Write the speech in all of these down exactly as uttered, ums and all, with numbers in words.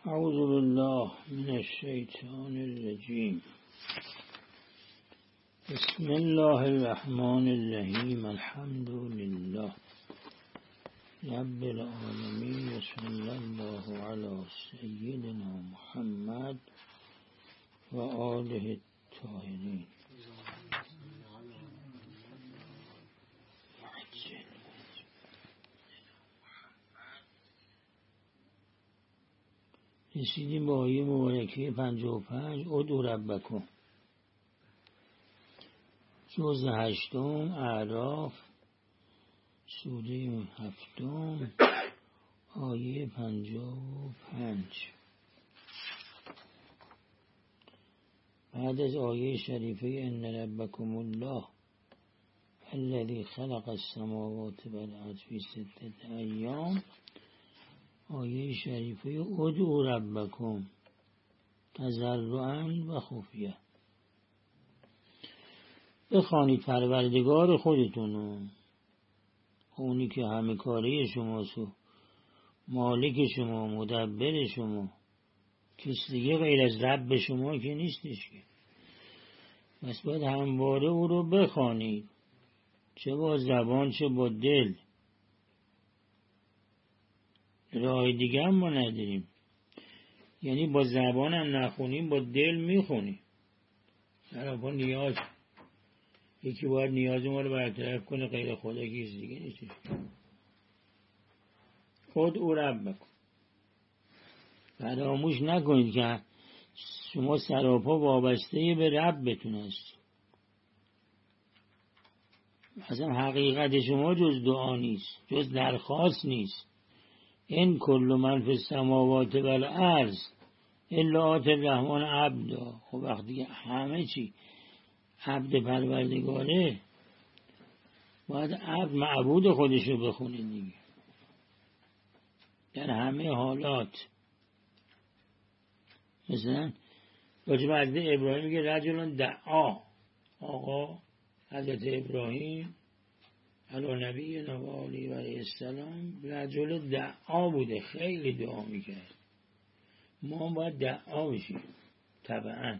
اعوذ بالله من الشیطان الرجیم. بسم الله الرحمن الرحیم. الحمد لله رب العالمین و صلی الله علی سیدنا محمد و آله الطاهرین. رسیدیم به آیه مبارکه پنجاه و پنج. ادعوا ربکم. جزء هشتم اعراف، سوره هفتم، آیه پنجاه و پنج. بعد از آیه شریفه ان ربکم الله الذی خلق السماوات والارض فی ستة ایام، آیه شریفه ادعوا ربکم تضرعا و خفیه. بخوانید پروردگار خودتونو، اونی که همه کاره شماست و مالک شما، مدبر شما، کسی دیگه غیر از رب شما که نیستش که. بس باید همواره او رو بخوانید، چه با زبان چه با دل. راه دیگه هم ما نداریم، یعنی با زبان هم نخونیم، با دل میخونیم. سراپا نیاز، یکی باید نیاز ما رو برطرف کنه، غیر خدا کسی دیگه نیست. خود او رب بکن. فراموش نکنید که شما سراپا وابسته به ربتون هستید. اصلا حقیقت شما جز دعا نیست، جز درخواست نیست. این کل من فی السماوات والارض الا آتی الرحمن عبدا. خب وقتی همه چی عبد پروردگاره، باید عبد معبود خودش رو بخونه دیگه، در همه حالات. مثلا راجب حضرت ابراهیم میگه رجل دعا. آقا حضرت ابراهیم علی نبی نوالی و علیه السلام رجل دعا بوده، خیلی دعا میکرد. ما باید دعا بشیم طبعا.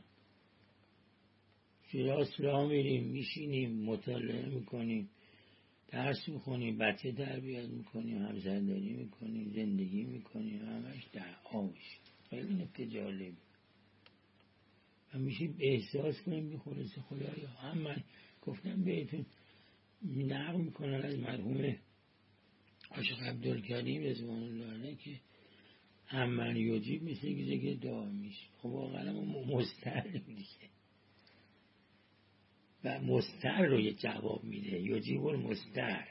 کلاس راه میریم، میشینیم، مطالعه میکنیم، درس میخونیم، بچه تربیت میکنیم، همسرداری میکنیم، زندگی میکنیم، همش دعا بشیم. خیلی نکته جالب. همیشه احساس کنیم بخوره خدایا. هم من گفتم بهتون نقل میکنن از مرحوم عاشق عبدالکریم رضوان الله علیه که همون یجیب مثل که دعا میشه. خب واقعا مستر دیگه، و مستر رو یه جواب میده. یجیب المستر.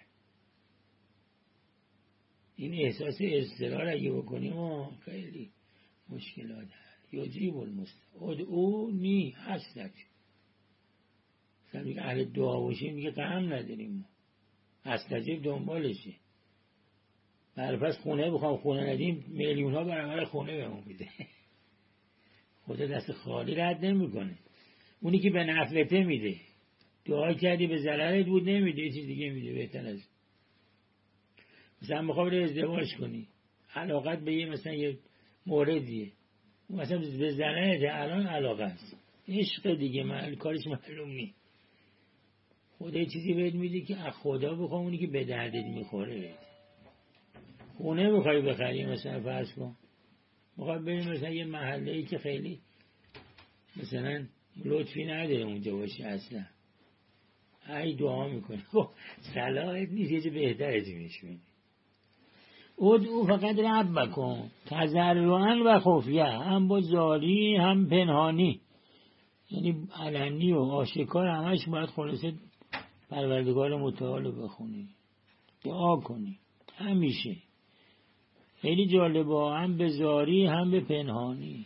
این احساس اضطرار اگه بکنیم ما خیلی مشکلات هست. یجیب المستر. ادعونی هستک. مثلا میگه اهل دعا باشیم میگه غم نداریم ما. استجیب دنبالشه. برپس خونه بخوام خونه ندیم میلیون ها برابر خونه بهمون میده. خدا دست خالی رد نمیکنه. اونی که به نفلته میده. دعا کردی به ضررت بود نمیده، یه چیز دیگه میده بهتر از. مثلا میخوای ازدواج کنی، علاقت به یه مثلا یه موردیه، مثلا به ضررت الان علاقه است، عشق دیگه محل کارش معلوم نیست. خدا یه چیزی بهت میده که از خدا بخوام، اونی که به دردت میخوره بهت. خونه میخوای بخری، مثلا فرض کن میخوای بریم مثلا یه محله ای که خیلی مثلا لطفی نداره اونجا باشه اصلا، ای دعا میکنه. خب صلاحت نیست، یه چه بهتر از اینش میده. ادعو فقط ربکم تضرعا و خفیه. هم با زاری هم پنهانی، یعنی علنی و آشکار همش باید خلاصه پروردگار متعال رو بخونی، دعا کنی همیشه. خیلی جالبه، هم به زاری هم به پنهانی.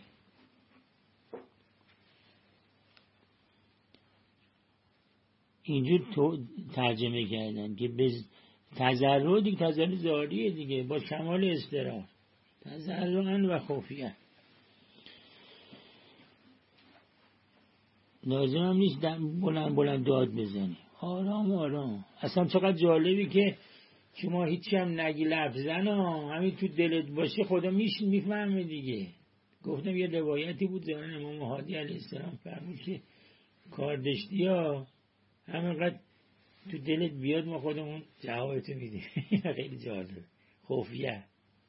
اینجور تو ترجمه کردن که به تضرع دیگه، تضرع زاریه دیگه، با کمال اضطرار. تضرعا و خفیه. لازم هم نیست بلند بلند داد بزنی، آرام آرام. اصلا چقدر جالبی که شما هیچی هم نگی لفظن ها، همین تو دلت باشه خدا میش میفهمه دیگه. گفتم یه روایتی بود زمان امام هادی علیه السلام فرمود که کاردشتی ها همینقدر تو دلت بیاد ما خودمون جوابتو میدیم. خیلی جالب. خفیه.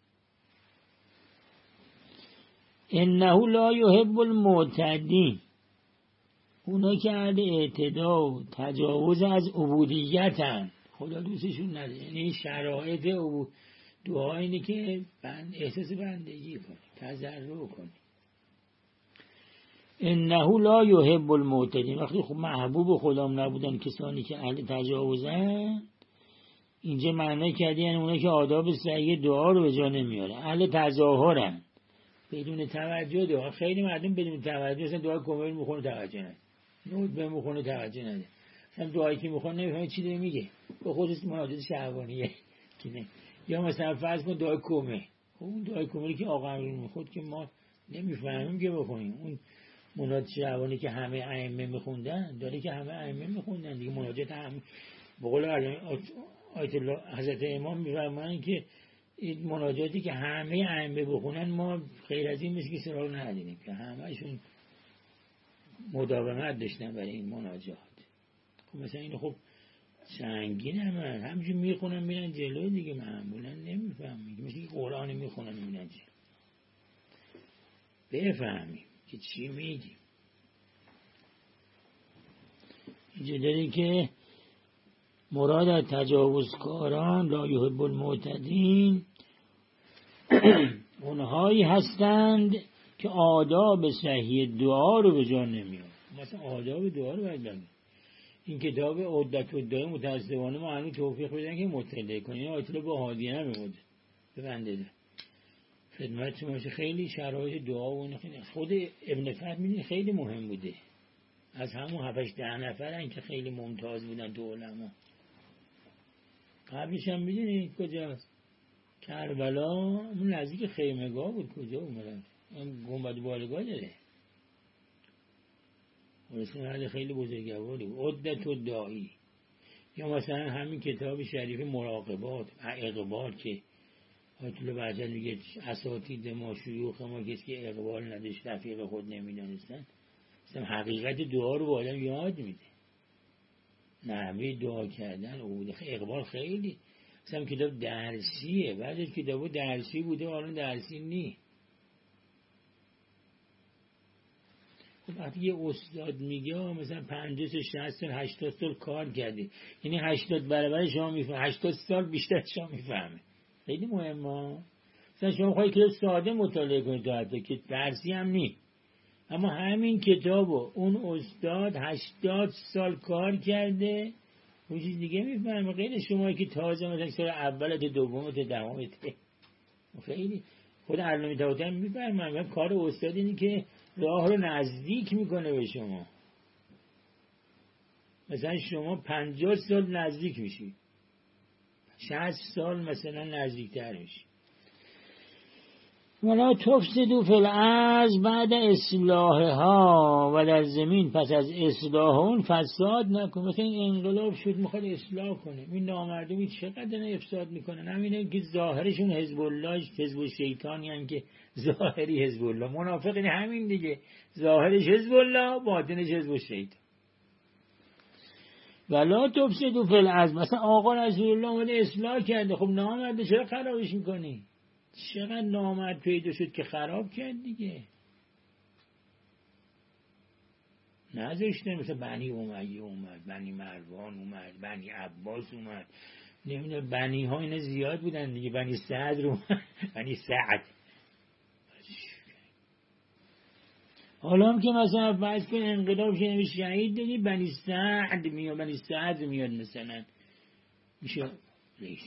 انه لا یحب المعتدین، اونا که اهل اعتدا و تجاوز از عبودیتن، خدا دوستشون نداره. یعنی شرایط عبود دعا اینه که بند احساس بندگی کنی، تضرع کنی. انه لا یحب المعتدین، وقتی خب محبوب خدام نبودن کسانی که اهل تجاوزن، اینجا معنی کردی یعنی اونا که آداب صحیح دعا رو به جا نمیارن، اهل تظاهرن، بدون توجه دعا. خیلی مردم بدون توجه مثلا دعا کمیل میخونه توجه نده، نود میخونه توجه نده، مثلا دعایی که میخونه نمیفهمه چی داره میگه، به خودش مناجات شهوانیه که نه. یا مثلا فرض کن دعای کمه، خب اون دعای کمه‌ای که آقا امیر میخواد که ما نمیفهمیم که بخونیم، اون مناجات شهوانی که همه ائمه میخوندن داره که همه ائمه میخوندن دیگه، مناجات هم به قول آیت الله حضرت امام میفرمایند که این مناجاتی که همه ائمه بخونن ما خیر از این مثل که سراغ ندیدیم که همهشون مداومت داشتن برای این مناجات. خب مثلا اینو خب سنگین همه همچون میخونن میرن جلو دیگه، معمولا نمیفهمیم، مثل که قرآن میخونن میرن جلو. بفهمیم که چی میگیم. اینجا داریم که مراد از تجاوزکاران لا یحب المعتدین اونهایی هستند که آداب صحیح دعا رو به جا نمیارن. مثلا آداب دعا رو باید بگیم. این کتاب عدت الدعا متاسفانه ما هنوز توفیق بدن که مطالعه کنیم. این آیت الله با هادیه نمیمود به بنده ده خدمت شما. خیلی شرایط دعا و اون خیلی خود ابن فتح میدین خیلی مهم بوده. از همون هفتش ده نفرن که خیلی ممتاز بودن دو علما. قبلش هم میدونید کجاست؟ کربلا، اون نزدیک خیمگاه بود. کجا اومدن؟ اون گنبد بالگاه داره. ورسون حال خیلی بزرگواری بود. عدت الداعی. یا مثلا همین کتاب شریف مراقبات اقبال که آیت الله بهجت میگه اساتید ما شیوخ ما کسی که اقبال نداشت رفیق خود نمیدانستن، مثلا حقیقت دعا رو با آدم یاد میده، نحوه دعا کردن و اقبال. خیلی مثلا کتاب درسیه، بعد از کتاب درسی بوده الان درسی نی. خب وقتی یه استاد میگه مثلا پنجاه سال شصت سال هشتاد سال کار کرده، یعنی هشتاد برابر شما میفهمه، هشتاد سال بیشتر شما میفهمه. خیلی مهمه. مثلا شما خواهی کتاب ساده مطالعه کنید تا حتی که درسی هم نی، اما همین کتابو اون استاد هشتاد سال کار کرده اون چیز دیگه میفهمه. غیر شما که تازه مثلا سال اولت دومت دهمت خیلی خود علامه طحاطی میفهمه. کار استاد اینه که راه رو نزدیک میکنه به شما. مثلا شما پنجاه سال نزدیک میشی، شصت سال مثلا نزدیکتر میشی. ولا تفسدوا فی الارض بعد اصلاحها، و در زمین پس از اصلاح اون فساد نکن. مثلا این انقلاب شد میخواد اصلاح کنه، این نامردمی چقدر افساد میکنن. همینه که ظاهرشون حزب الله، حزب الشیطانی هم که ظاهری حزب الله، منافقین همین دیگه، ظاهرش حزب الله باطنش حزب الشیطان. ولا تفسدوا فی الارض، مثلا آقا رسول الله اومده اصلاح کرده، خب نامرده چرا خرابش میکنی؟ چقدر نامرد پیدا شد که خراب کرد دیگه. نذاشته مثلا بنی امیه اومد، بنی مروان اومد، بنی عباس اومد، نمیدونه بنی ها اینا زیاد بودن دیگه، بنی سعد رو اومد، بنی سعد. حالا هم که مثلا فرض کن انقلاب شده شهید دادی بنی سعد میاد، بنی سعد میاد مثلا میشه رئیس.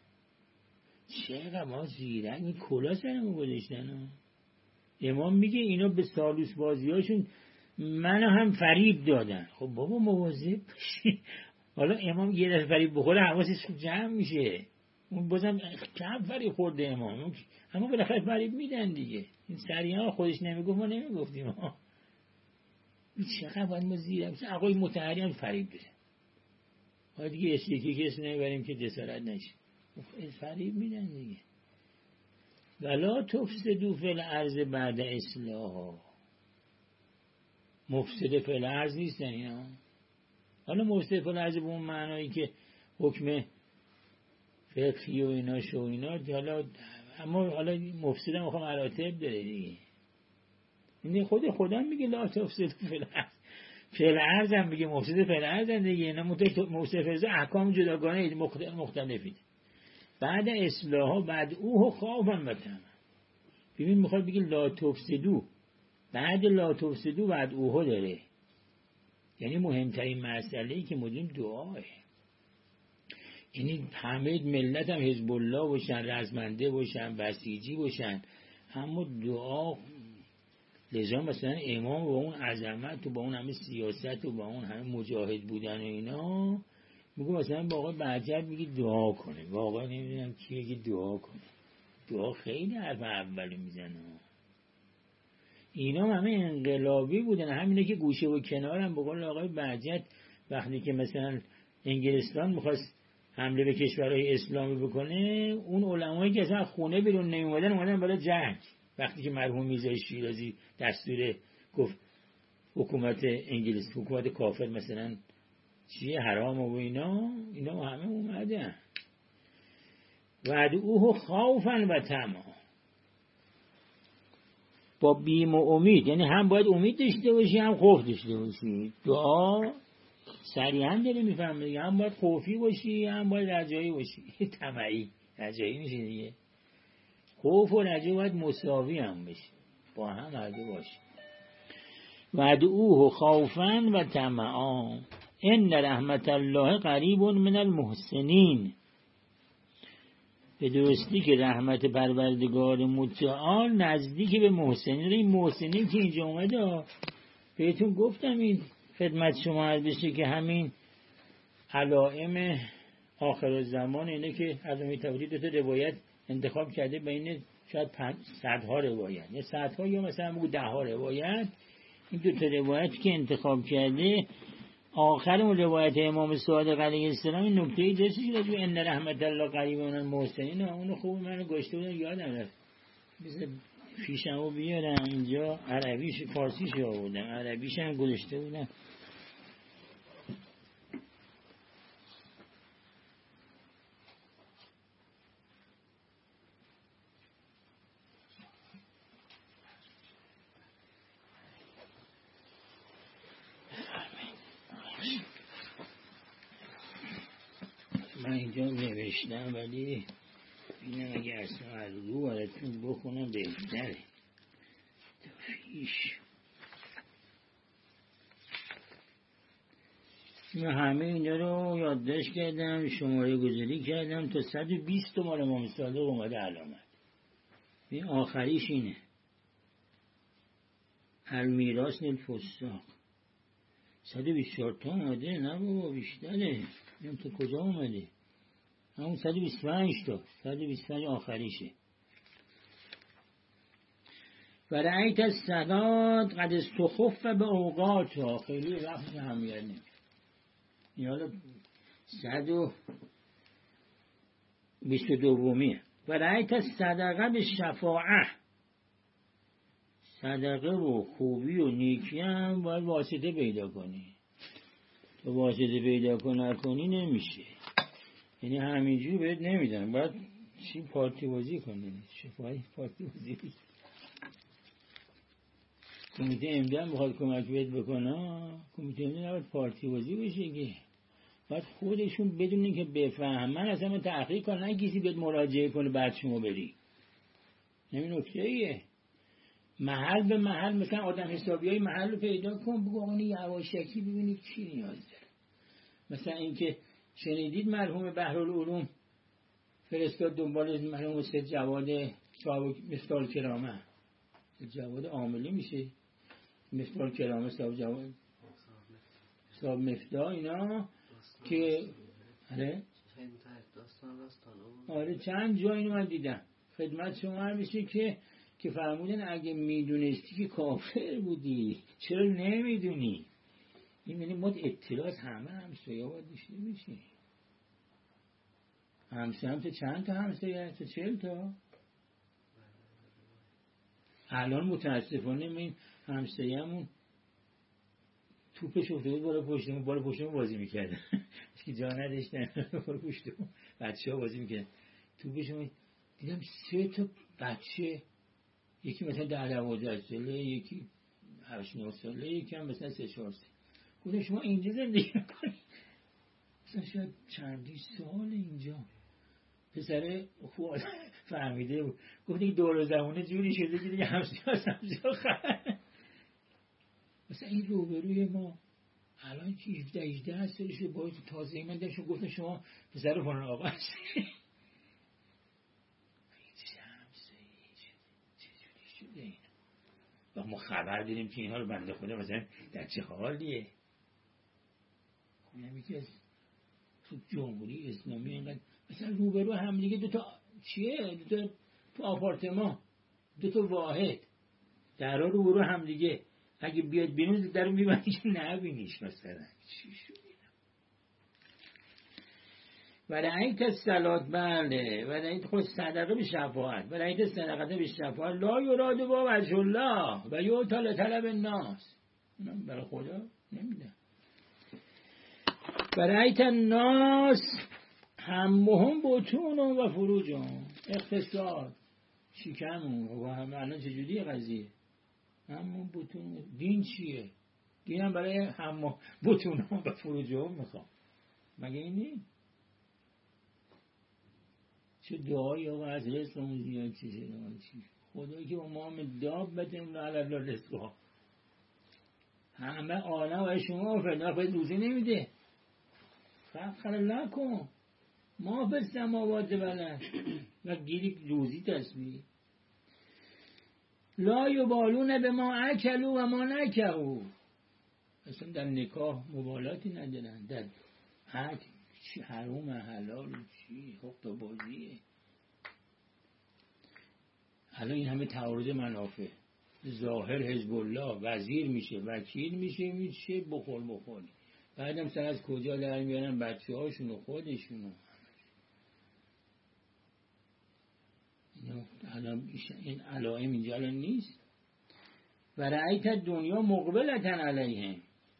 چقدر ما زیرک این کلا سرمون گذاشتن. امام میگه اینا به سالوس بازی هاشون منو هم فریب دادن. خب بابا مواظب باشی. حالا امام یه دفعه فریب بخوره حواسش جمع میشه، اون بازم کم فریب خورده امام، اما بالاخره فریب میدن دیگه. این سریعا خودش نمیگفت ما نمیگفتیم ها. چقدر باید ما زیرک باشیم. آقای مطهری هم فریب بده، باید دیگه اسلیکی کسی نمیبریم که جسارت نشه، فریب میدن دیگه. ولا تفسدوا فی الارض بعد اصلاحها. مفسد فی الارض نیستن اینا. حالا مفسد فی الارض به اون معنایی که حکم فقهی و اینا شو اینا، حالا اما حالا مفسد هم خواهم مراتب داره دیگه. این خود خدا میگه لا تفسدوا فی الارض، فی الارض هم میگه مفسد فی الارض دیگه. اینا مفسد فی الارض احکام جداگانه مختلفی. بعد اصلاحها بعد اوه خوابم بتم. ببین میخواد بگه لا تفسدو، بعد لا تفسدو بعد اوه داره. یعنی مهمترین مسئله‌ای که مدیم دعاه. یعنی همه ملت هم حزب الله باشن، رزمنده باشن، بسیجی باشن، اما دعا. لذا مثلا امام با اون عظمت و با اون همه سیاست و با اون همه مجاهد بودن و اینا، میگه مثلا با آقای بهجت میگه دعا کنه. واقعا نمیدونم کیه که دعا کنه. دعا خیلی حرف اولی میزنه. اینا همه انقلابی بودن. همینه که گوشه و کنارم به قول آقای بهجت وقتی که مثلا انگلستان میخواست حمله به کشورهای اسلامی بکنه، اون علمایی که اصلا خونه بیرون نمیومدن اومدن بالا جنگ. وقتی که مرحوم میرزا شیرازی دستور گفت حکومت انگلیس، حکومت کافر مثلا چیه حرام و اینا، اینا همه اومدن. وعدوه خوفا و طمعا، با بیم و امید. یعنی هم باید امید داشته باشی هم خوف داشته باشی. دعا صریحا داره میفهمه دیگه، هم باید خوفی باشی هم باید رجایی باشی. طمعی رجایی میشه دیگه. خوف و رجا باید مساوی هم بشی، با هم هر دو باشی. وعدوه خوفا و طمعا ان رحمت الله قریب من المحسنین. به درستی که رحمت پروردگار متعال نزدیک به محسنین. این محسنین که اینجا اومده بهتون گفتم این خدمت شما عرض بشه که همین علائم آخر زمان اینه که علامه طباطبایی دو تا روایت انتخاب کرده بین شاید صدها روایت یا صدها یا مثلا بگو ده ها روایت. این دو تا روایت که انتخاب کرده آخر اون روایت امام صادق علیه السلام این نکته جسش راجع به ان رحمت الله قریب من المحسنین، اونو خوب منو گشته بودم یادم رفت. بذار فیشمو بیارم اینجا، عربیش فارسیش آوردم، عربیش هم گذاشته بودم. من اینجا نوشتم ولی اینم اگه اصلا از رو براتون بخونم بهتره. فیش من همه اینا رو یادداشت کردم، شماره گذاری کردم تا صد و بیست تا مال امام صادق اومده علامت. این آخریش اینه المیراث للفساق. صد و بیست و چهار تا اومده، نه بابا بیشتره. این تا کجا اومده؟ همون صد و بیست و پنج تا، صد و بیست و پنج آخریشه. و رأیت السداد قد استخف به اوقاتها. خیلی رفت همیت نمید. این حالا صد و بیست و دومیه. و رأیت الصدقه به شفاعه. صدقه و خوبی و نیکی هم باید واسطه پیدا کنی. تو واسطه پیدا کنی کنی نمیشه. یعنی همینجوری بهت نمیدن، باید چی پارتی بازی کنی. شفایی پارتی بازی کنی. کمیته امده هم بخواد کمک بهت بکنه، کمیته امده نباید پارتی بازی بشه که باید خودشون بدونین که بفهمن. اصلا من تحقیق کنن، نه کسی بهت مراجعه کنه بعد شما بری. نمی نکته ایه محل به محل مثلا آدم حسابی های محل رو پیدا کن، بگو آقا یواشکی ببینید چی نیاز داره. مثلا اینکه شنیدید مرحوم بحرالعلوم فرستاد دنبال مرحوم استاد جواد صاحب مفتاح کرامه، جواد عاملی میشه مفتاح کرامه صاحب جواد صاحب مفتاح اینا که آره آره چند جا اینو من دیدم. خدمت شما میشه که که فرمودن اگه میدونستی که کافر بودی چرا نمیدونی. این یعنی ما اطلاعات همه همسایه باید داشته باشی. همسایه هم تا چند تا همسایه هست؟ چهل تا الان متاسفانه این همسایه‌مون توپش افتاده بالا پشتمون، بالا پشتمون بازی میکردن که جا نداشتن بالا پشتمون بچه‌ها بازی میکردن. توپشون دیدم سه تا بچه، یکی مثلا ده دوازده ساله، یکی هشت نه ساله، یکی هم مثلا سه چهار ساله. گفتم شما اینجا زندگی میکنید؟ مثلا شاید چندی سال اینجا. پسره خوب فهمیده بود، گفت دیگه دور زمونه جوری شده که دیگه همسایه همسایه خرد. مثلا این روبروی ما الان که هفده هجده سالشه، باید تازه من داشتم گفتم شما پسر فلان آقا هستی. چجوری شده این؟ و ما خبر داریم که اینها رو بنده خدا مثلا در چه حالیه. خونم یکی از تو جمهوری اسلامی اینقدر مثلا روبرو هم دیگه دوتا چیه، دوتا تو آپارتمان دوتا واحد درها روبرو هم دیگه، اگه بیاد بیرون در رو میبندی که نبینیش مثلا. چی شد اینا؟ و رأیت الصلاة، بله و رأیت خود صدقه به شفاعت، و رأیت صدقه به شفاعت لا یراد با وجه الله و یعطی لطلب الناس. برای خدا نمیده. و رأیت الناس همهم بطون و فروجون، اقتصاد شکم و هم الان چجوریه قضیه؟ همون بطون دین چیه؟ دین هم برای هم بطون ها و فروج ها میخوام، مگه اینی؟ چه دعایی آقا از رسمون زیاد چیزه چی؟ خدایی که با ما هم داب بتیم علی الله رزقها، همه عالم و شما فردا باید روزی نمیده. فخر لکن ما به سماوات بلند و گیری روزی تصویری. لا یبالون به ما اکلو و ما نکهو، اصلا در نکاح مبالاتی ندارن، در حق چی حرام حلال چی حق بازیه. الان این همه تعارض منافع، ظاهر حزب الله وزیر میشه وکیل میشه میشه بخور بخوری، بعدم سر از کجا در میارن بچه هاشون و خودشون. این علائم اینجا الان نیست. و رأیت دنیا مقبلتن علیهم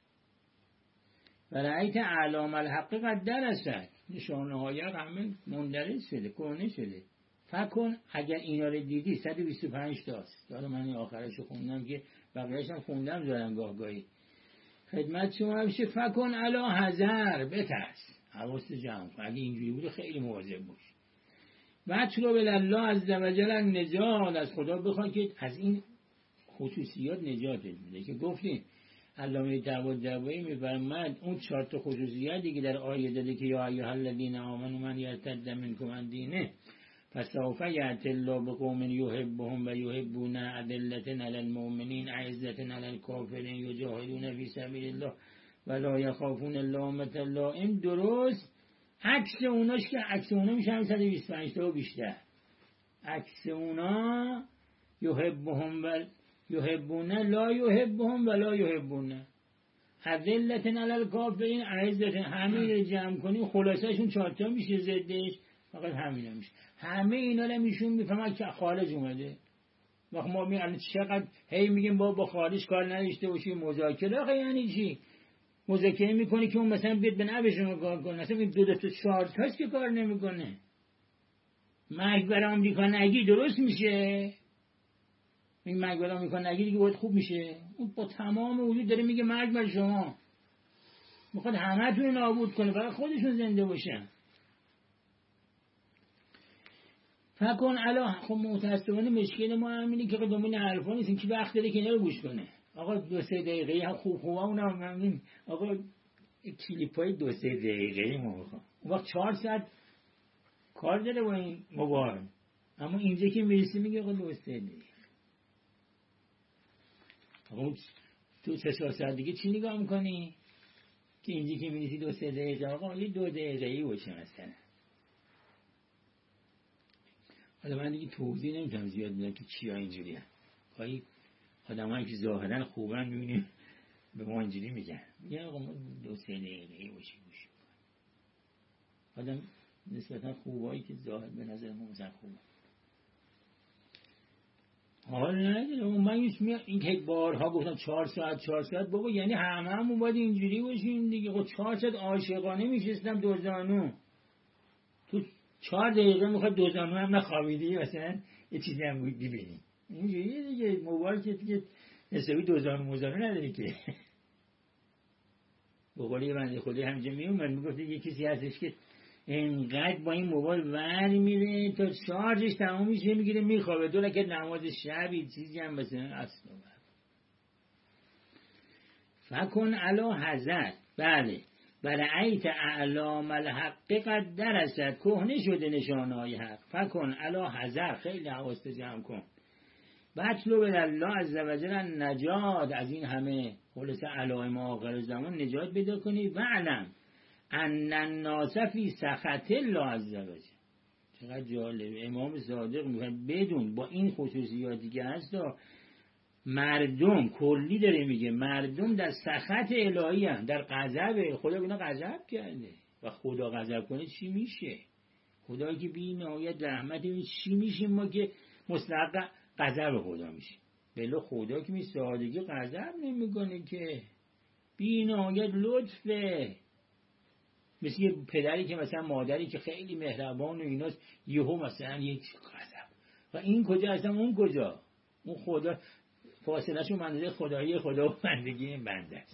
و رأیت اعلام الحق قد درست، نشانه های همه مندرس شده کهنه شده. فکن اگر اینا رو دیدی صد و بیست و پنج تاست، داره من آخرشو خوندم که بقیه‌اش هم خوندم دارم گاه گاهی خدمت شما بشه. فکن علا حذر، بترس، حواست جمع کن، اگه اینجوری بود خیلی مواظب باش. و چرا به الله عزوجل نجات، از خدا بخواد که از این خصوصیات نجاتت میده که گفتیم علامه طباطبایی میفرماید اون چهار تا خصوصیاتی که در آیه داده که یا ایها الذین آمنوا من یرتد منکم عن دینه فسوف یأتی الله بقوم یحبهم و یحبون أذلة علی المؤمنین أعزة علی الکافرین یجاهدون فی سبیل الله ولا یخافون لومة لائم. درست عکس اوناش که عکس اونا میشه هم صد و بیست و پنج تا و بیشتر. عکس اونا یحبهم و یحبون لا یحبهم ولا یحبون أذلة علی الکافرین أعزة. همین جمع کنیم خلاصهشون چهار تا میشه، ضدش فقط همینا میشه. همه اینا رو میشون میفهمن که خارج اومده. وقت ما میگن چقدر هی میگیم با با خارج کار نداشته باشیم مذاکره، آخه یعنی چی؟ مذاکره میکنی که اون مثلا بیاد به نفع شما کار کنه، مثلا این دو دو تا چهار تاست که کار نمیکنه. مرگ برای آمریکا نگی درست میشه؟ این مرگ برای آمریکا نگی دیگه باید خوب میشه. اون با تمام وجود داره میگه مرگ بر شما، میخواد همه تون نابود کنه برای خودشون زنده باشن. فکن علا. خب متاسفانه مشکل ما همینه که دنبال حرفا نیستیم که وقت داره که اینا رو گوش کنه. آقا دو سه دقیقه هم خوب خوبا اونم ممنون. آقا کلیپای دو سه دقیقه ما بخوام اون وقت چهار ساعت کار داره با این موبایل، اما اینجا که میرسی میگه آقا دو سه دقیقه. آقا تو سه چهار ساعت دیگه چی نگاه میکنی که اینجا که میرسی دو سه دقیقه؟ آقا یه دو دقیقه‌ای باشه مثلا. حالا من دیگه توضیح نمیتونم زیاد بدم که چیا اینجوری هست. گاهی آدمایی که ظاهرا خوبن میبینیم به ما اینجوری میگن، میگن آقا ما دو سه دقیقه باشی گوش کنیم. آدم نسبتا خوبایی که ظاهر به نظر ما مثلا خوبه. حال نداره. من این که بارها گفتم چهار ساعت چهار ساعت بابا، یعنی همه همون باید اینجوری باشیم دیگه. خب چهار ساعت عاشقانه میشستم دوزانو، تو چهار دقیقه میخواد دوزانو هم نخوابیدی مثلا یه چیزی هم بودی ببینی اینجوریه دیگه. موبایل که دیگه حسابی دوزانو موزانو نداری که. به قول یه بنده خدایی همینجا میومد میگفت یه کسی هستش که اینقدر با این موبایل ور میره تا شارژش تمام میشه میگیره میخوابه، دو رکعت نماز شبی چیزی هم مثلا اصلا. فکن علا حضرت، بله برعیت اعلام الحق قد درست، کهنه شده نشانهای حق. فکن علا حضرت، خیلی حواست جمع کن. بطلو به الله عز و جل نجات، از این همه خلاص علائم آخر زمان نجات پیدا کنی. و علم ان الناس فی سخط الله عز و جل. چقدر جالب امام صادق میگه بدون با این خصوصیاتی که هست مردم کلی داره میگه مردم در سخط الهی هم، در غضب خدا. اینا غضب کرده و خدا غضب کنه چی میشه؟ خدا که بی نهایت رحمت چی میشه؟ ما که مستحق غضب خدا میشه. بله خدا که می سادگی غضب نمیکنه که، بی نهایت لطفه. مثل یه پدری که مثلا مادری که خیلی مهربان و ایناست یهو مثلا یک غضب. و این کجا هستم اون کجا؟ اون خدا فاصله شو منظره خدایی خدا و بندگی این بنده است.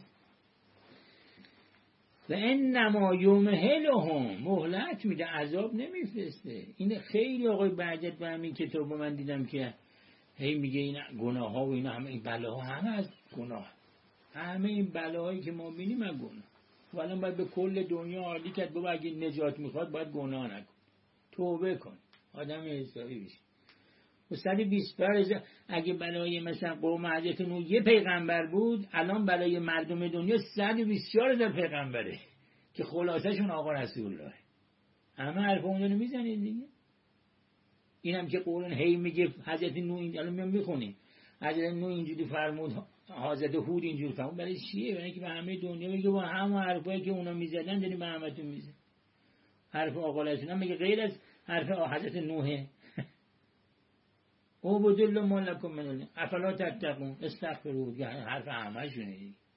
و انما یمهلهم، مهلت میده، عذاب نمیفرسته. این خیلی آقای بهجت به همین کتاب من دیدم که هی میگه این گناه ها و اینا همه این بلاها همه از گناه، همه این بلاهایی که ما بینیم از گناه. و الان باید به کل دنیا عالی کرد بابا اگه نجات میخواد باید گناه نکن، توبه کن، آدم حسابی بشی. و صد و بیست بار اگه برای مثلا قوم حضرت نوح یه پیغمبر بود، الان برای مردم دنیا صد و بیست و چهار هزار پیغمبره که خلاصشون آقا رسول الله. همه حرف اون رو میزنید دیگه. اینم که قرآن هی میگه حضرت نوح این الان میام میخونیم حضرت نوح اینجوری فرمود، حضرت هود اینجوری فرمود. برای چیه؟ برای اینکه به همه دنیا میگه با همه حرفایی که اونا میزدن داریم به همتون میزنیم. حرف آقا رسول الله میگه غیر از حرف حضرت نوح. او بدل مالکم من افلا تتقون استغفروا، حرف همه شونه.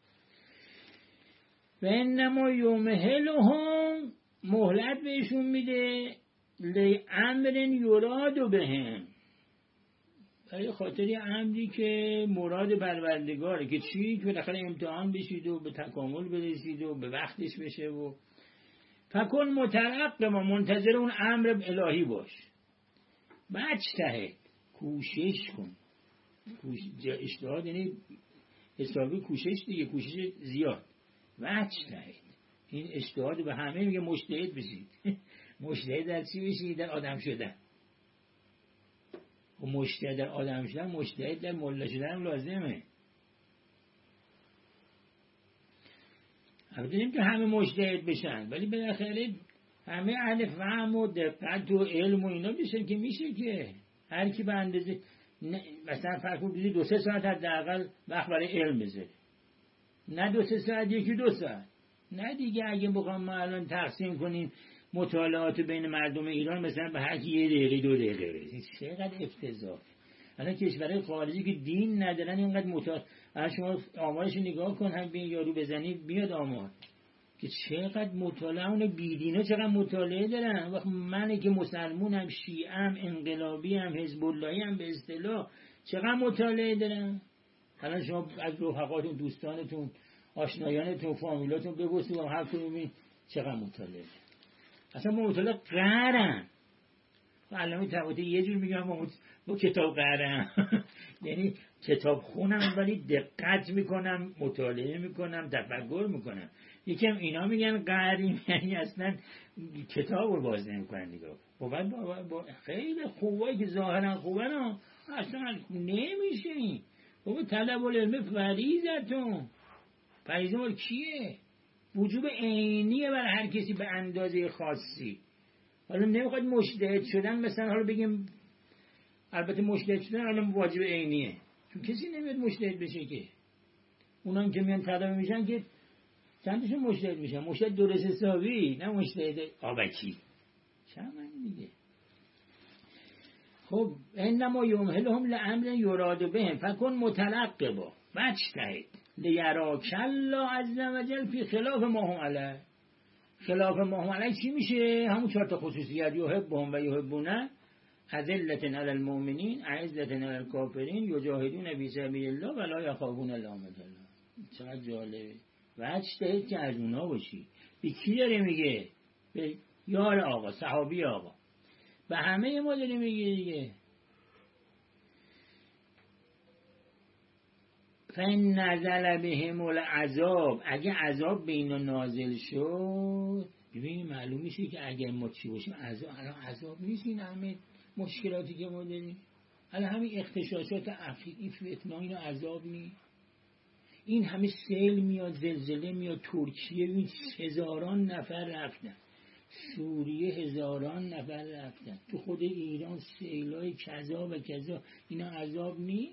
و انما یمهلهم، مهلت بهشون میده لی امر یراد بهم، برای خاطری امری که مراد پروردگاره. که چی؟ که بالاخره امتحان بشید و به تکامل برسید و به وقتش بشه. و فکن مترقب، ما منتظر اون امر الهی باش. بجتهد، کوشش کن. کوش... اجتهاد یعنی حسابی کوشش دیگه، کوشش زیاد. بجتهد، این اجتهاد به همه میگه مجتهد بشید. مجتهد در چی بشید؟ در آدم شدن. و مجتهد در آدم شدن، مجتهد در ملا شدن هم لازمه. البته نمیگه همه مجتهد بشن، ولی بالاخره همه اهل فهم و دقت و علم و اینا بشن که میشه که هر کی به اندازه مثلا فرض کنید دو سه ساعت حداقل وقت برای علم بذاره، نه دو سه ساعت یکی دو ساعت. نه دیگه اگه بخوام ما الان تقسیم کنیم مطالعات بین مردم ایران مثلا به هر کی یه دقیقه دو دقیقه برسید، چقدر افتضاح. الان کشورهای خارجی که دین ندارن اینقدر مطالعه، الان شما آمارش نگاه کن، هم بین یارو بزنی بیاد آمار که چقدر مطالعه، اون بیدینا چقدر مطالعه دارن. وقت منی که مسلمونم، شیعه‌ام، انقلابی‌ام، حزب اللهی‌ام به اصطلاح، چقدر مطالعه دارن. الان شما از رفقاتون، دوستانتون، آشنایانتون، فامیلاتون بپرسید و هر کدومی چقدر مطالعه دارن. اصلا با مطالعه قهرن. علامه طباطبایی یه جور میگم با, با کتاب قهرن. یعنی کتاب خونم ولی دقت میکنم، مطالعه میکنم، تفکر میکنم. یکم اینا میگن قهریم، یعنی اصلا کتاب رو باز نمیکنن نگاه. با با با خیلی خوبایی که ظاهرا خوبن اصلا نمیشه. این بابا طلب العلم فریضتون. فریضه مال کیه؟ وجوب عینیه بر هر کسی به اندازه خاصی. حالا نمیخواد مجتهد شدن مثلا حالا بگیم، البته مجتهد شدن الان واجب عینیه، چون کسی نمیاد مجتهد بشه که. اونان که میان تداوم میشن که چندشون مجتهد میشن، مجتهد درست حسابی، نه مجتهد آبکی. چند من دیگه. خب انما یمهلهم لامر یراد بهم فکن مترقبا واجتهد لیراک الله عز وجل فی خلاف ما هم علیه. خلاف ما هم علیه چی میشه؟ همون چهار تا خصوصیت یحبهم و یحبونه، اذلة علی المؤمنین اعزة علی الکافرین یجاهدون فی سبیل الله ولا یخافون لومة لائم. چقدر جالبه. واجتهد که از اونا باشی. به کی داره میگه؟ به یار آقا، صحابی آقا. به همه ما داره میگه دیگه. فَإِنْ نَزَلَ بِهِمُ الْعَذَابُ، اگه عذاب به اینا نازل شد، ببینید معلوم میشه که اگر ما چی باشیم عذاب، الان عذاب نیست این همه مشکلاتی که ما داریم، الان همین اغتشاشات اخیری فتنه اینا عذاب نیست؟ این همه سیل میاد، زلزله میاد، ترکیه ببین هزاران نفر رفتن، سوریه هزاران نفر رفتن، تو خود ایران سیلای کذا و کذا، اینا عذاب نیست؟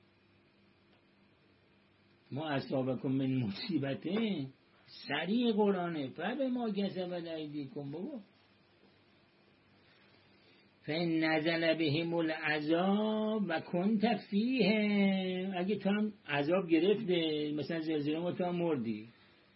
ما اصابکم من مصیبته سریع قرآنه فبه ما کسبت ایدیکم بابا. فإن نزل بهم العذاب و کنت فیهم، اگه تو هم عذاب گرفته مثلا زلزله ما تو هم مردی،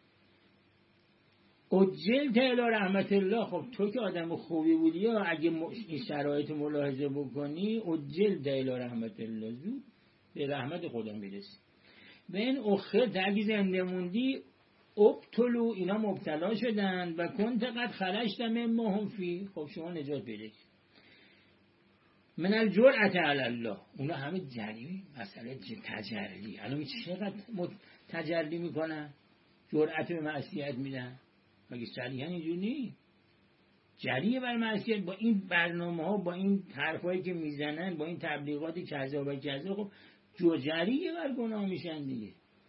اجلت الی رحمت الله، خب تو که آدم خوبی بودی یا اگه این شرایط ملاحظه بکنی اجلت الی رحمت الله، زود به رحمت خدا میرسی. به این اخر تاگی زنده موندی ابتلو، اینا مبتلا شدن و کنت قد خرجت مما هم فی، خب شما نجات پیدا من الجرأة علی الله، اونا همه جری مسئله تجلی، الان چقدر تجلی میکنن، جرأت به معصیت میدن، مگه جریان اینجور نیست؟ جریه بر معصیت با این برنامه ها، با این حرفایی که میزنن، با این تبلیغاتی کذا و کذا، خب جو جریه بر گناه میشن دیگه.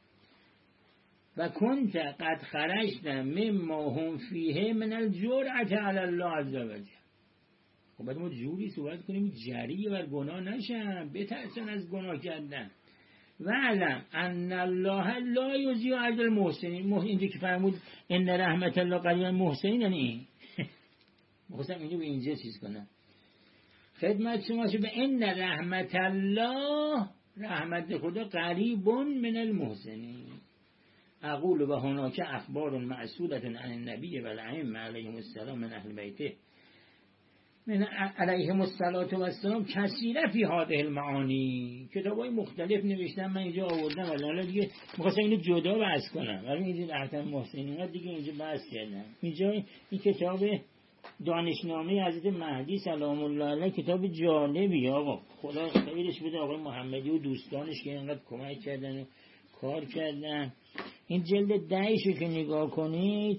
و کنت قد خرجت مما هم فیه من الجرأة علی الله عز وجل، خب باید ما جوری صحبت کنیم جریه بر گناه نشن، بترسن از گناه کردن. و علم ان الله لا یضیع اجر المحسنین، اینجا که فرمود ان رحمت الله قریب المحسنین، یعنی این می‌خواستم اینو به اینجا چیز کنم خدمت شما، شو به ان رحمت الله، رحمت خدا قریب من المحسنین. اقول و هناک اخبار معصولة عن النبی و الائمه علیهم السلام من اهل بیته من علیهم الصلاة و السلام کثیره فی هذه المعانی، کتابای مختلف نوشتم، من اینجا آوردم ولی حالا دیگه می‌خواستم اینو جدا بحث کنم، ولی اینجا رحمت محسنین دیگه اینجا بحث کردم. اینجا این کتاب دانشنامه حضرت مهدی سلام الله علیه کتاب جالبی آقا، خدا خیرش بده آقای محمدی و دوستانش که اینقدر کمک کردن و کار کردن. این جلد دهشو که نگاه کنید،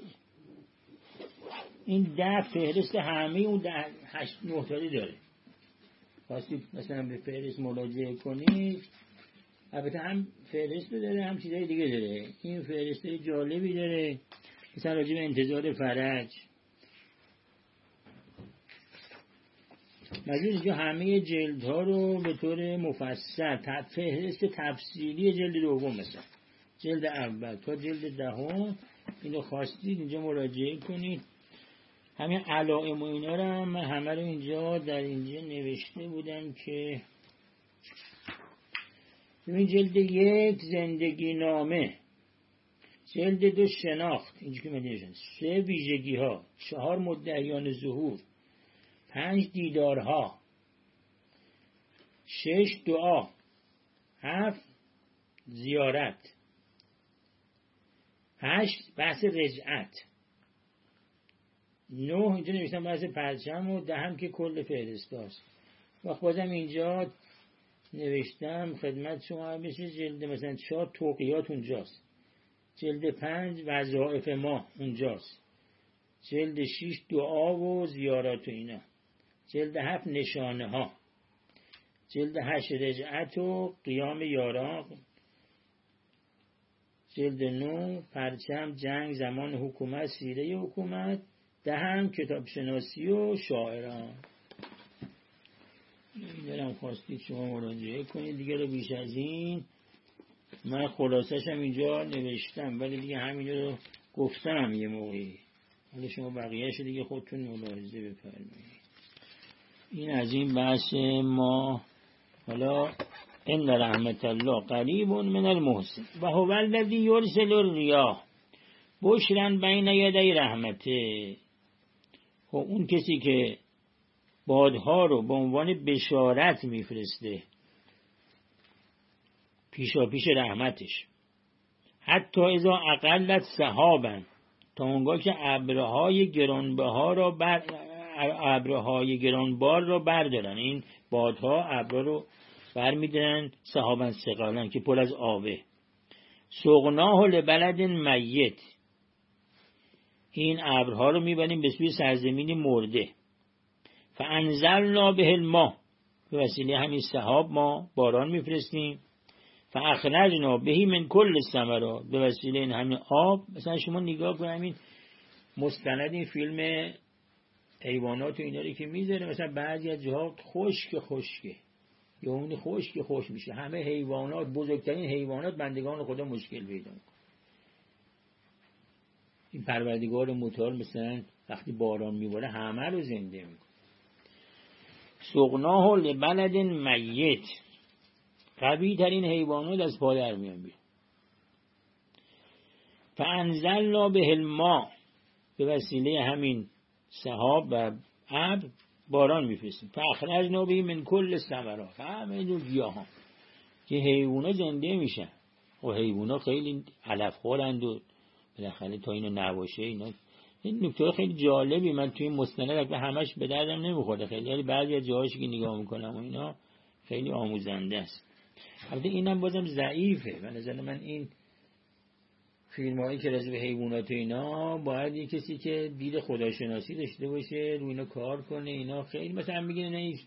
این ده فهرست همه اون ده هشت نه تایی داره، خواستید مثلا به فهرست مراجعه کنید، البته هم فهرست داره هم چیزای دیگه داره. این فهرست جالبی داره مثلا راجع به انتظار فرج، مجبور اینجا همه جلدها رو به طور مفصل فهرست تفصیلی جلد دوم، مثلا جلد اول تا جلد دهم اینو خواستید اینجا مراجعه کنید. همین علائم و اینا رو هم همه رو اینجا در اینجا نوشته بودن که ببین جلد یک زندگی نامه، جلد دو شناخت، اینجا که مدیشن سه ویژگی ها، چهار مدعیان ظهور، پنج دیدارها، شش دعا، هفت زیارت، هشت بحث رجعت، نه اینجا نوشتم بحث پرچم و دهم که کل فهرست هاست. وقت بازم اینجا نوشتم خدمت شما بشه جلد مثلا چهار توقیات اونجاست، جلد پنج وظائف ما اونجاست، جلد شش دعا و زیارات و اینا، جلد هفت نشانه ها، جلد هشت رجعت و قیام یاران، جلد نو پرچم جنگ زمان حکومت سیره حکومت، دهم کتاب شناسی و شاعران. این دارم خواستید شما مراجعه کنید دیگه، رو بیش از این من خلاصش هم اینجا نوشتم ولی دیگه همین رو گفتم هم یه موقعی، حالا شما بقیهش دیگه خودتون ملاحظه بفرمایید. این از این بحث ما. حالا ان رحمت الله قریب من المحسن و هو الذی یرسل الریاح بشرا بین یدی رحمته. خب اون کسی که بادها رو به عنوان بشارت میفرسته پیشا پیش رحمتش، حتی اذا اقلت سحابا، تا اونگاه که ابرهای گرانبها را بر ابرهای گرانبار را بردارن. این بادها ابرها رو برمیدارن، سحابا ثقالا که پر از آبه. سقناه لبلد میت، این ابرها رو میبریم به سوی سرزمین مرده. فانزلنا به الماء، به وسیله همین سحاب ما باران میفرستیم. فاخرجنا به من کل الثمرات، به وسیله این همین آب. مثلا شما نگاه کنید همین مستند این فیلم حیوانات و اینا رو که میذاره، مثلا بعضی از جاها خشک خشکه یا اون خشک خوش میشه، همه حیوانات، بزرگترین حیوانات بندگان خدا مشکل پیدا میکنه. این پروردگار متعال مثلا وقتی باران میباره همه رو زنده میکنه. سقناه لبلد میت، قوی ترین حیوانات از پا در میان بیرون. فانزلنا به الماء، به وسیله همین سحاب و ابر باران میفرستیم. فاخرجنا به من کل الثمرات، همه جور گیاها که حیونا زنده میشن. و حیونا خیلی علف خورند و بالاخره تا اینو نباشه اینا. این نکته خیلی جالبی من توی مستند که همش به دردم نمیخوره خیلی، ولی بعضی از جاهاش که نگاه میکنم و اینا خیلی آموزنده است. البته اینم بازم ضعیفه به نظر من. این فیلم هایی که راجع به حیوانات اینا باید یه کسی که دید خداشناسی داشته باشه روی اینا کار کنه. اینا خیلی مثلا میگن نه این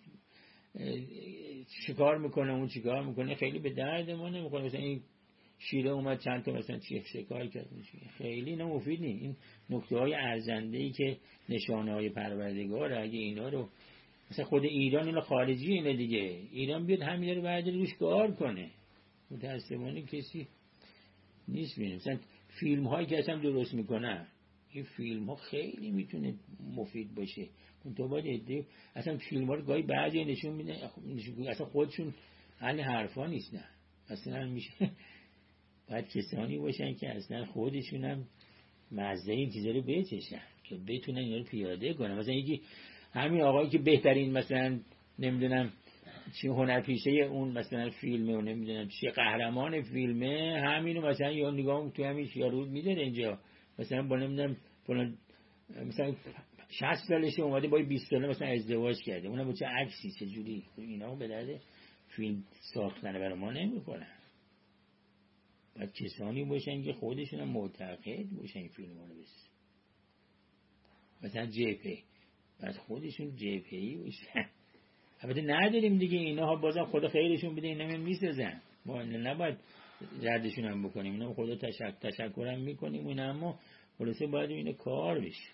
چیکار میکنه اون چیکار میکنه، خیلی به درد ما نمیخوره. مثلا این شیره اومد چند تا مثلا چیه شکار کرد، خیلی اینا مفید نیست. این نکته های ارزنده ای که نشانه های پروردگار، اگه اینا رو مثلا خود ایران اینا خارجی اینه دیگه، ایران بیاد همین رو بعد روش کار کنه، متاسفانه کسی نیست. ببینیم مثلا فیلم هایی که اصلا درست میکنن، این فیلم ها خیلی میتونه مفید باشه. اون تو باید ایده اصلا فیلم ها رو گاهی بعضی نشون میده اصلا خودشون اهل حرفا نیستن، اصلا میشه باید کسانی باشن که اصلا خودشون هم مزه این چیزا رو بچشن که بتونن اینا رو پیاده کنن. مثلا یکی همین آقایی که بهترین مثلا نمیدونم چی هنرپیشه اون مثلا فیلمه و نمیدونم چی قهرمان فیلمه، همینو مثلا یا نگاه تو همین یارو میذاره اینجا مثلا با نمیدونم فلان مثلا شصت سالشه اومده با بیست ساله مثلا ازدواج کرده، اونم با چه عکسی چه جوری. اینا به درد فیلم ساختن برای ما نمیخورن. باید کسانی باشن که خودشون هم معتقد باشن این فیلم ها رو بسازن. مثلا جپی باید خودشون جپی باشن. البته نداریم دیگه، اینا ها بازم خدا خیرشون بده اینا هم میسازن، ما نباید ردشون هم بکنیم، اینا خدا تشکر تشکرم میکنیم اینا، اما خلاصه باید اینا کار بشه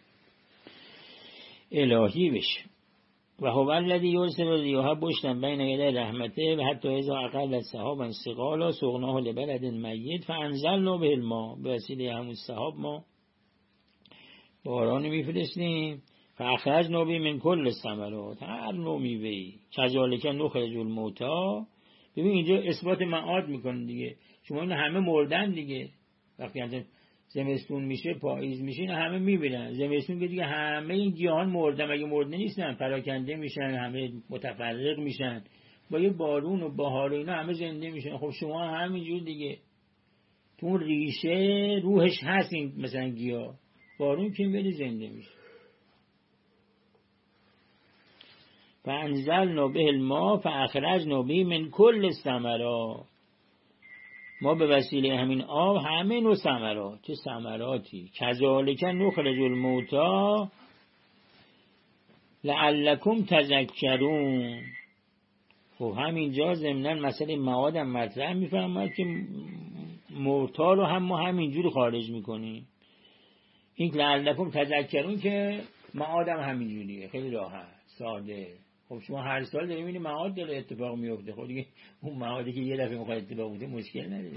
الهی بشه. و هو الذی یرسل الریاح بشرا بین یدی رحمته و حتی اذا اقلت سحابا ثقالا سقناه لبلد میت فانزلنا به الماء، به وسیله همون سحاب ما باران میفرستیم. فاخرجنا به من کل الثمرات، هر نوع میوه‌ای کذالک نخرج الموتى. ببین اینجا اثبات معاد میکنه دیگه، شما این همه مردن دیگه، وقتی زمستون میشه پاییز میشه اینا همه میبینن، زمستون که دیگه همه این گیاهان مردن، مگه مرده نیستن، پراکنده میشن، همه متفرق میشن، با یه بارون و بهار و اینا همه زنده میشن. خب شما همینجور دیگه تو اون ریشه روحش هست این مثلا گیاه، بارون که میاد زنده میشه. فانزلنا به الماء فاخرجنا به من کل الثمرات، ما به وسیله همین آب همه نوع ثمرات، چه ثمراتی، کذالک نخرج الموتى لعلکم تذکرون. خب همینجا ضمناً مسئله معاد هم مطرح میفرماید که موتى رو هم ما همینجور خارج میکنیم. این لعلکم تذکرون که معاد هم همینجوریه، خیلی راحت ساده. خب شما هر سال داریم این معاد داره اتفاق میفته، خب دیگه اون معادی که یه دفعه میخواد اتفاق بیفته مشکل نداره.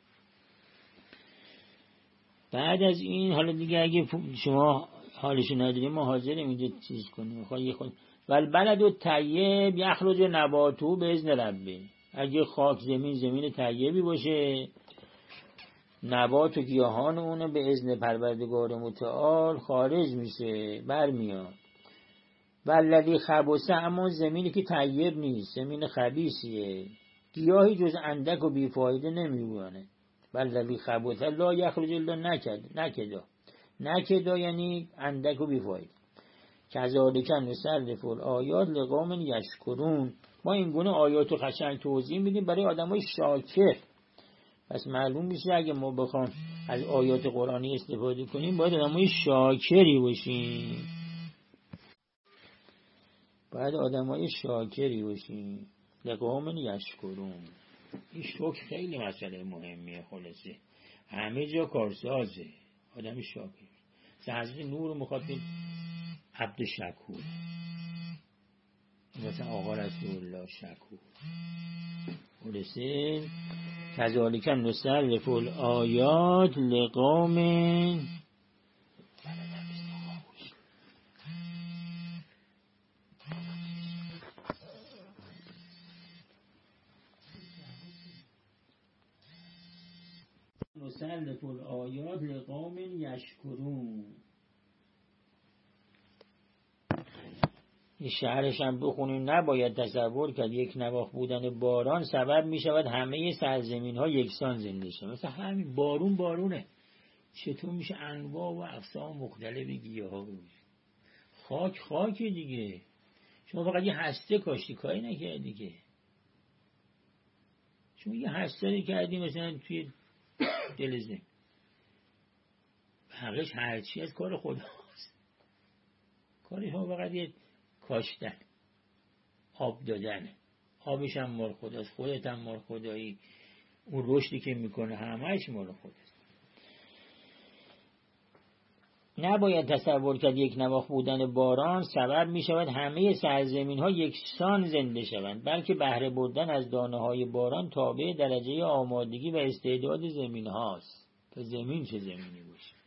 بعد از این حالا دیگه اگه شما حالشو نداریم ما حاضریم اینجا چیز کنیم، میخواد یه خود و البلد الطیب یخرج نباته باذن ربه. اگه خاک زمین زمین طیبی باشه، نبات و گیاهان اونه به اذن پروردگار متعال خارج میشه، برمیاد. والذی خبث، اما زمینی که طیب نیست، زمین خبیثیه، گیاهی جز اندک و بیفایده نمیونه. والذی خبث لا یخرج الا نکد نکدا نکدا یعنی اندک و بیفایده. کذالک نصرف الآیات لقوم یشکرون. ما این گونه آیات و قشنگ توضیح میدیم برای آدمای شاکر. پس معلوم میشه اگه ما بخوام از آیات قرآنی استفاده کنیم باید آدمای شاکری باشیم. باید آدمای شاکری باشیم. لقوم یشکرون. این شکر خیلی مسئله مهمیه. خلاصه همه جا کارسازه. آدم شاکر. حضرت نور مخاطب عبد شکور، مثلا آقا رسول الله شکور. خلاصه کذالک نصرف الآیات لقوم نصرف الآیات لقوم یشکرون. این شعرش هم بخونیم. نباید تصور کرد یک نواخت بودن باران سبب می شود همه سرزمین ها یکسان زنده شد. مثلا همین بارون بارونه، چطور میشه انواع و اقسام مختلف گیاه ها بود؟ خاک خاک دیگه. شما فقط یه هسته کاشتی، کاری نکردی دیگه. شما یه هسته رو کردی مثلا توی دل زمین، حقش هرچی از کار خداست. کار شما فقط یه کاشتن، آب دادن. آبش هم مال خداست، خودت هم مال خدایی. اون رشدی که میکنه همهش مال خداست. نباید تصور کرد یک نواخت بودن باران سبب میشود همه سرزمین ها یکسان زنده شوند، بلکه بهره بردن از دانه های باران تابع درجه آمادگی و استعداد زمین هاست. تا زمین چه زمینی باشه.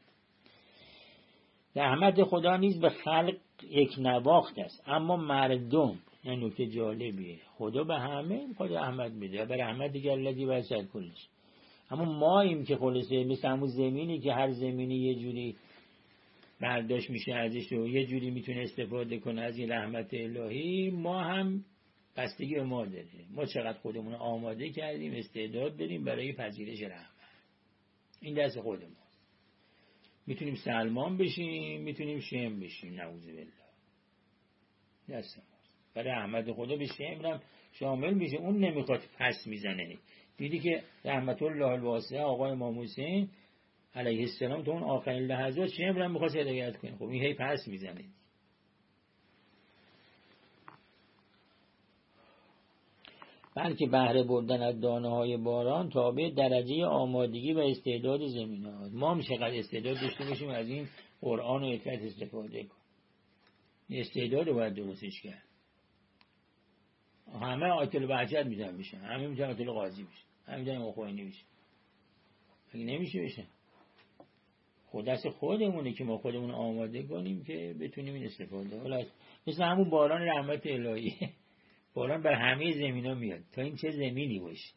رحمت خدا نیز به خلق یک نواخت است، اما مردم، این نکته جالبیه، خدا به همه خدا رحمت میده، به رحمت دیگر الذی وسع کلش. اما ما ایم که خلاصه مثل همون زمینی که هر زمینی یه جوری برداشت میشه ازش و یه جوری میتونه استفاده کنه از این رحمت الهی، ما هم بستگی به ما داره. ما چقدر خودمون آماده کردیم، استعداد داریم برای پذیرش رحمت. این دست خودمون. میتونیم سلمان بشیم، میتونیم شم بشیم، نعوذ بالله. دست ماست. برای رحمت خدا به شم هم شامل میشه. اون نمیخواد پس میزنه. دیدی که رحمت الله الواسعه آقای امام حسین علیه السلام تو اون آخرین لحظات شم هم میخواد هدایت کنه. خب این هی پس میزنه. بلکه بهره بردن از دانه های باران تابع درجه آمادگی و استعداد زمین ها. ما هم چقدر استعداد داشته باشیم از این قرآن و حکمت استفاده کنیم. این استعداد رو باید درستش کرد. همه آیت البهجت میتونن بشن، همه میتونن آیت القاضی بشن، همه میتونن مخوینی بشن. اگه نمیشه بشن، خود دست خودمونه که ما خودمون آماده کنیم که بتونیم این استفاده. حالا مثل همون باران رحمت الهی، باران بر همه زمین ها میاد. تا این چه زمینی باشه،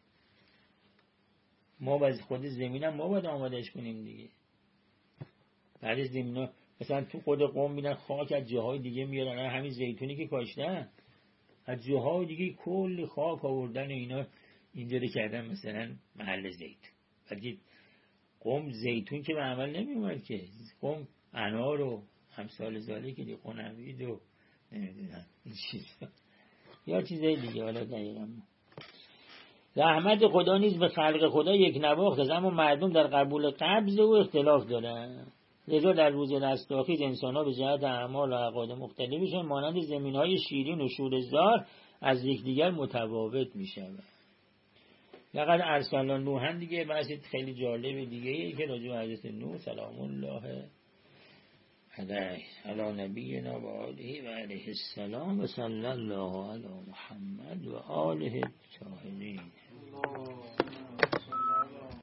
ما باز خود زمین هم ما باید آمادهش کنیم دیگه. بعد از زمین ها مثلا تو خود قوم میدن خاک از جاهای دیگه میارن، همین زیتونی که کاشتن از جاهای دیگه کلی خاک آوردن و اینا اینجوری کردن مثلا محل زیتون. ولی قوم زیتون که به عمل نمی اومد که، قوم انار و همسال زاله که دی قنوید و نمیدونم این چیزا یا چیزای دیگه. حالا دقیقا رحمت خدا نیز به خلق خدا یک نواخت است، اما مردم در قبول قبض و اختلاف دارن. لذا در روز رستاخیز انسان ها به جهت اعمال و عقاید مختلفشون مانند زمین های شیرین و شوره‌زار از یکدیگر متفاوت می شود. لقد ارسلنا نوحا دیگه بحث خیلی جالب دیگه که راجع به حضرت نوح سلام الله علیه علی نبینا و آله و علیه السلام و صلی الله علی محمد و آله الطاهرین.